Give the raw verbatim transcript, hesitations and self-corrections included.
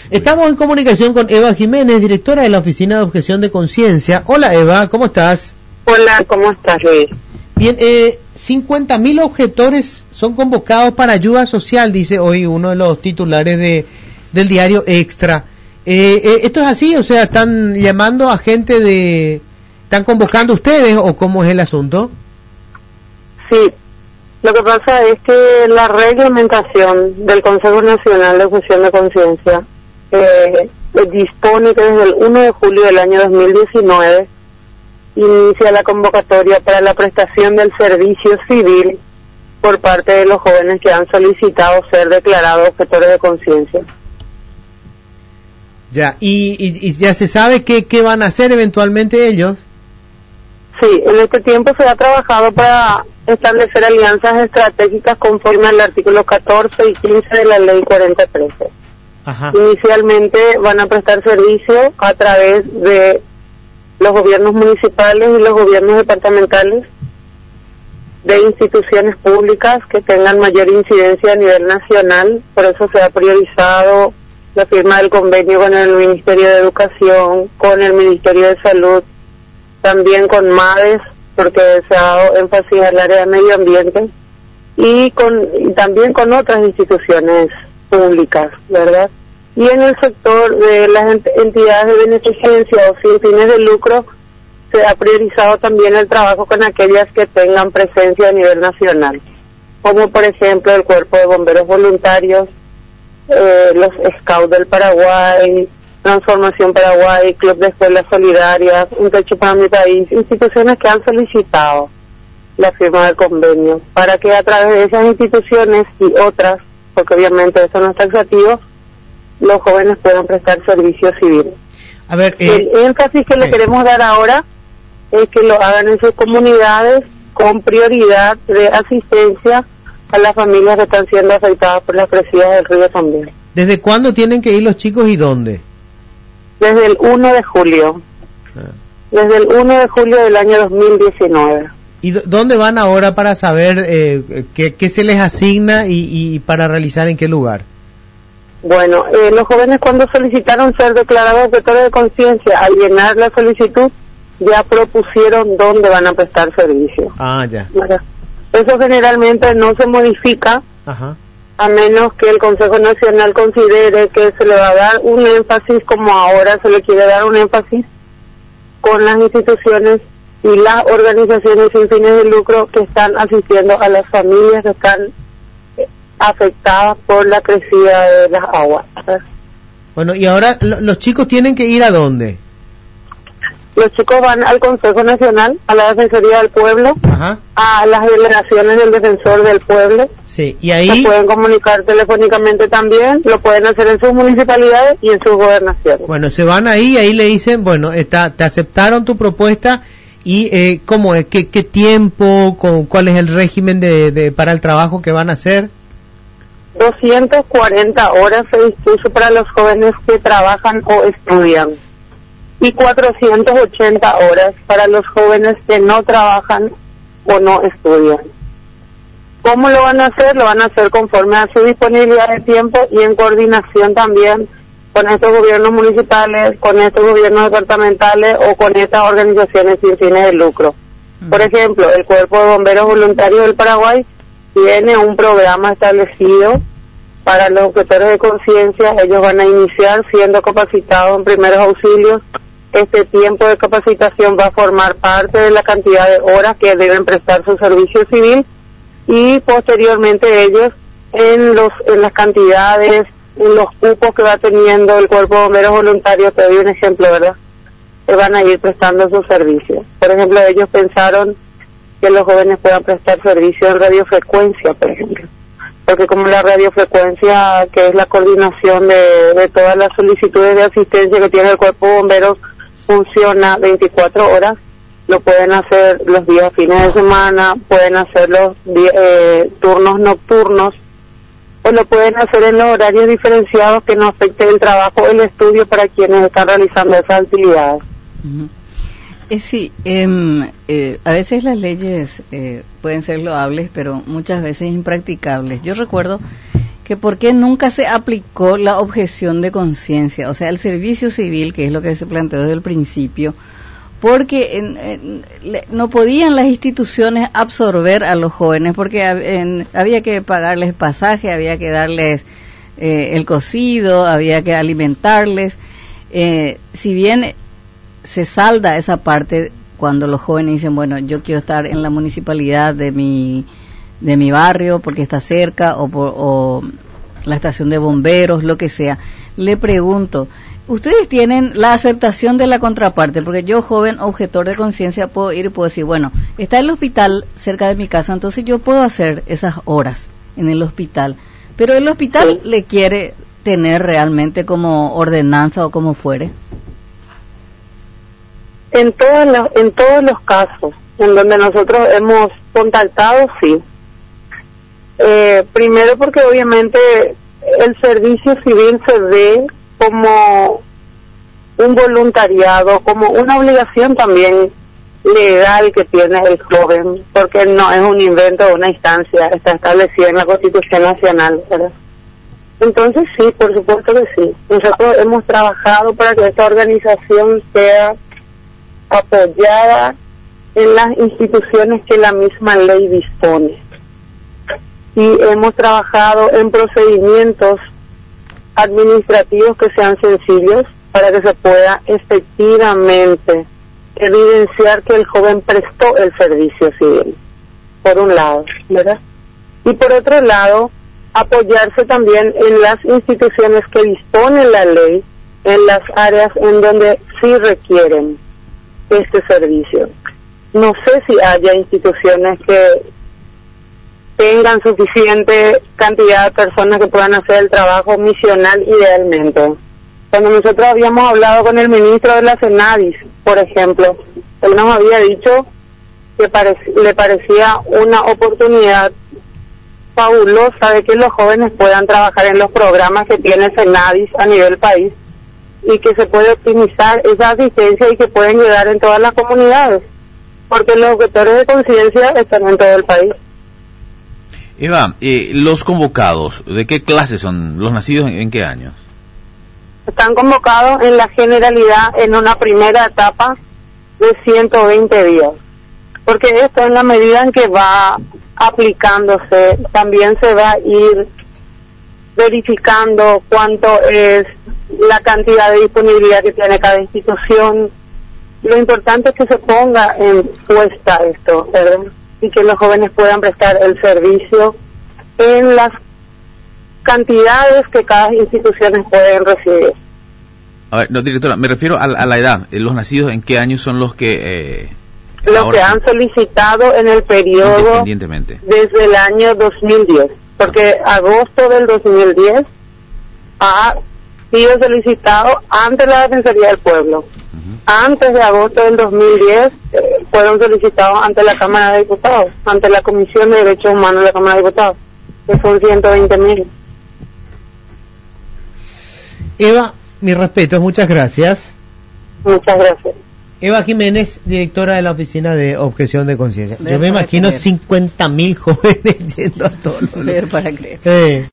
Estamos en comunicación con Eva Jiménez, directora de la Oficina de Objeción de Conciencia. Hola Eva, ¿cómo estás? Hola, ¿cómo estás, Luis? Bien, eh, cincuenta mil objetores son convocados para ayuda social, dice hoy uno de los titulares de del diario Extra. Eh, eh, ¿Esto es así? O sea, ¿están llamando a gente de... ¿Están convocando ustedes o cómo es el asunto? Sí, lo que pasa es que la reglamentación del Consejo Nacional de Objeción de Conciencia eh, dispone que desde el uno de julio del año dos mil diecinueve inicia la convocatoria para la prestación del servicio civil por parte de los jóvenes que han solicitado ser declarados objetores de conciencia. Ya, ¿y, y, y ya se sabe qué, qué van a hacer eventualmente ellos? Sí, en este tiempo se ha trabajado para establecer alianzas estratégicas conforme al artículo catorce y quince de la ley cuarenta trece. Ajá. Inicialmente van a prestar servicio a través de los gobiernos municipales y los gobiernos departamentales, de instituciones públicas que tengan mayor incidencia a nivel nacional. Por eso se ha priorizado la firma del convenio con el Ministerio de Educación, con el Ministerio de Salud, también con MADES, porque se ha dado énfasis al área de medio ambiente, y, con, y también con otras instituciones públicas, ¿verdad? Y en el sector de las ent entidades de beneficencia o sin fines de lucro, se ha priorizado también el trabajo con aquellas que tengan presencia a nivel nacional, como por ejemplo el Cuerpo de Bomberos Voluntarios, eh, los Scouts del Paraguay, Transformación Paraguay, Club de Escuelas Solidarias, Un Techo para mi País, instituciones que han solicitado la firma del convenio, para que a través de esas instituciones y otras, porque obviamente eso no es taxativo, los jóvenes puedan prestar servicio civil. A ver, eh, el énfasis que sí. le queremos dar ahora es que lo hagan en sus comunidades con prioridad de asistencia a las familias que están siendo afectadas por las crecidas del río también. ¿Desde cuándo tienen que ir los chicos y dónde? Desde el uno de julio. Ah. Desde el uno de julio del año dos mil diecinueve. ¿Y dónde van ahora para saber eh, qué, qué se les asigna y, y para realizar en qué lugar? Bueno, eh, los jóvenes cuando solicitaron ser declarados objetores de conciencia, al llenar la solicitud, ya propusieron dónde van a prestar servicio. Ah, ya. Eso generalmente no se modifica. Ajá. A menos que el Consejo Nacional considere que se le va a dar un énfasis, como ahora se le quiere dar un énfasis, con las instituciones y las organizaciones sin fines de lucro que están asistiendo a las familias que están afectadas por la crecida de las aguas. Bueno, y ahora los chicos tienen que ir ¿a dónde? Los chicos van al Consejo Nacional, a la Defensoría del Pueblo, Ajá. a las delegaciones del Defensor del Pueblo. Sí, y ahí... Se pueden comunicar telefónicamente también, lo pueden hacer en sus municipalidades y en sus gobernaciones. Bueno, se van ahí y ahí le dicen, bueno, está, te aceptaron tu propuesta y eh, ¿cómo es? ¿Qué, qué tiempo? Con, ¿Cuál es el régimen de, de para el trabajo que van a hacer? doscientas cuarenta horas se dispuso para los jóvenes que trabajan o estudian, y cuatrocientas ochenta horas para los jóvenes que no trabajan o no estudian. ¿Cómo lo van a hacer? Lo van a hacer conforme a su disponibilidad de tiempo y en coordinación también con estos gobiernos municipales, con estos gobiernos departamentales o con estas organizaciones sin fines de lucro. Mm. Por ejemplo, el Cuerpo de Bomberos Voluntarios del Paraguay tiene un programa establecido para los objetores de conciencia. Ellos van a iniciar siendo capacitados en primeros auxilios. Este tiempo de capacitación va a formar parte de la cantidad de horas que deben prestar su servicio civil, y posteriormente ellos en los en las cantidades, en los cupos que va teniendo el Cuerpo de Bomberos Voluntarios, te doy un ejemplo, ¿verdad?, que van a ir prestando sus servicios. Por ejemplo, ellos pensaron que los jóvenes puedan prestar servicio en radiofrecuencia, por ejemplo, porque como la radiofrecuencia, que es la coordinación de, de todas las solicitudes de asistencia que tiene el Cuerpo de Bomberos, funciona veinticuatro horas, lo pueden hacer los días fines de semana, pueden hacer los eh, turnos nocturnos, o lo pueden hacer en los horarios diferenciados que no afecten el trabajo o el estudio para quienes están realizando esas actividades. Uh-huh. Eh, sí, eh, eh, a veces las leyes eh, pueden ser loables, pero muchas veces impracticables. Yo recuerdo que por qué nunca se aplicó la objeción de conciencia, o sea, el servicio civil, que es lo que se planteó desde el principio, porque en, en, le, no podían las instituciones absorber a los jóvenes, porque en, había que pagarles pasaje, había que darles eh, el cocido, había que alimentarles. Eh, si bien se salda esa parte cuando los jóvenes dicen, bueno, yo quiero estar en la municipalidad de mi de mi barrio porque está cerca, o, por, o la estación de bomberos, lo que sea, le pregunto, ustedes tienen la aceptación de la contraparte, porque yo, joven objetor de conciencia, puedo ir y puedo decir, bueno, está el hospital cerca de mi casa, entonces yo puedo hacer esas horas en el hospital, pero el hospital sí le quiere tener realmente como ordenanza o como fuere. En todos los, en todos los casos en donde nosotros hemos contactado, sí. Eh, primero porque obviamente el servicio civil se ve como un voluntariado, como una obligación también legal que tiene el joven, porque no es un invento de una instancia, está establecida en la Constitución Nacional, ¿verdad? Entonces sí, por supuesto que sí. Nosotros hemos trabajado para que esta organización sea apoyada en las instituciones que la misma ley dispone. Y hemos trabajado en procedimientos administrativos que sean sencillos para que se pueda efectivamente evidenciar que el joven prestó el servicio civil, por un lado, ¿verdad? Y por otro lado, apoyarse también en las instituciones que disponen la ley, en las áreas en donde sí requieren este servicio. No sé si haya instituciones que tengan suficiente cantidad de personas que puedan hacer el trabajo misional idealmente. Cuando nosotros habíamos hablado con el ministro de la CENADIS, por ejemplo, él nos había dicho que parec- le parecía una oportunidad fabulosa de que los jóvenes puedan trabajar en los programas que tiene CENADIS a nivel país y que se puede optimizar esa asistencia y que pueden llegar en todas las comunidades, porque los objetores de conciencia están en todo el país. Eva, eh, los convocados, ¿de qué clase son? ¿Los nacidos en, en qué años? Están convocados en la generalidad en una primera etapa de ciento veinte días, porque esto en la medida en que va aplicándose, también se va a ir verificando cuánto es la cantidad de disponibilidad que tiene cada institución. Lo importante es que se ponga en puesta esto, ¿verdad? Y que los jóvenes puedan prestar el servicio en las cantidades que cada institución pueden recibir. A ver, no, directora, me refiero a, a la edad. ¿Los nacidos en qué años son los que... Eh, los que han solicitado en el periodo desde el año dos mil diez, porque agosto del dos mil diez ha sido solicitado ante la Defensoría del Pueblo. Uh-huh. Antes de agosto del dos mil diez eh, fueron solicitados ante la Cámara de Diputados, ante la Comisión de Derechos Humanos de la Cámara de Diputados, que son ciento veinte mil. Eva, mis respetos, muchas gracias. Muchas gracias. Eva Jiménez, directora de la Oficina de Objeción de Conciencia. Yo me imagino cincuenta mil jóvenes yendo a todos los... Ver para creer. Eh.